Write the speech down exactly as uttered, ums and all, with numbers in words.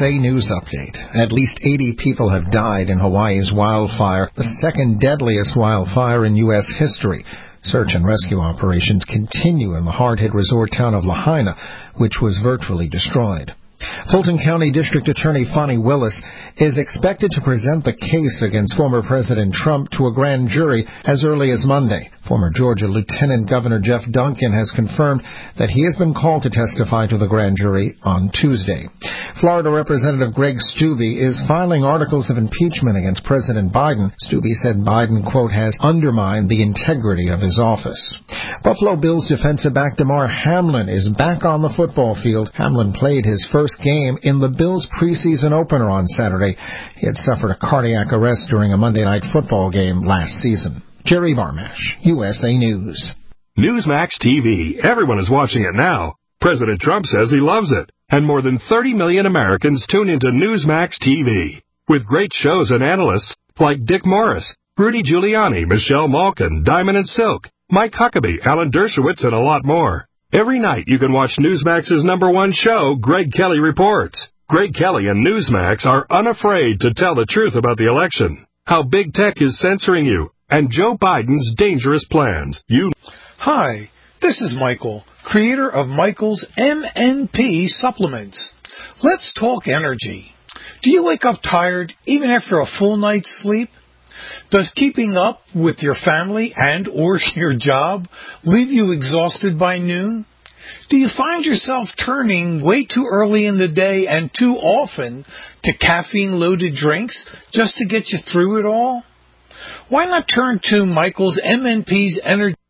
A News Update. At least eighty people have died in Hawaii's wildfire, the second deadliest wildfire in U S history. Search and rescue operations continue in the hard-hit resort town of Lahaina, which was virtually destroyed. Fulton County District Attorney Fani Willis is expected to present the case against former President Trump to a grand jury as early as Monday. Former Georgia Lieutenant Governor Jeff Duncan has confirmed that he has been called to testify to the grand jury on Tuesday. Florida Representative Greg Steube is filing articles of impeachment against President Biden. Steube said Biden, quote, has undermined the integrity of his office. Buffalo Bills defensive back Damar Hamlin is back on the football field. Hamlin played his first game in the Bills' preseason opener on Saturday. He had suffered a cardiac arrest during a Monday Night Football game last season. Jerry Barmash, U S A News. Newsmax T V. Everyone is watching it now. President Trump says he loves it. And more than thirty million Americans tune into Newsmax T V. With great shows and analysts like Dick Morris, Rudy Giuliani, Michelle Malkin, Diamond and Silk, Mike Huckabee, Alan Dershowitz, and a lot more. Every night you can watch Newsmax's number one show, Greg Kelly Reports. Greg Kelly and Newsmax are unafraid to tell the truth about the election, how big tech is censoring you, and Joe Biden's dangerous plans. You. Hi, this is Michael, creator of Michael's M N P supplements. Let's talk energy. Do you wake up tired even after a full night's sleep? Does keeping up with your family and or your job leave you exhausted by noon? Do you find yourself turning way too early in the day and too often to caffeine-loaded drinks just to get you through it all? Why not turn to Michael's M N P's Energy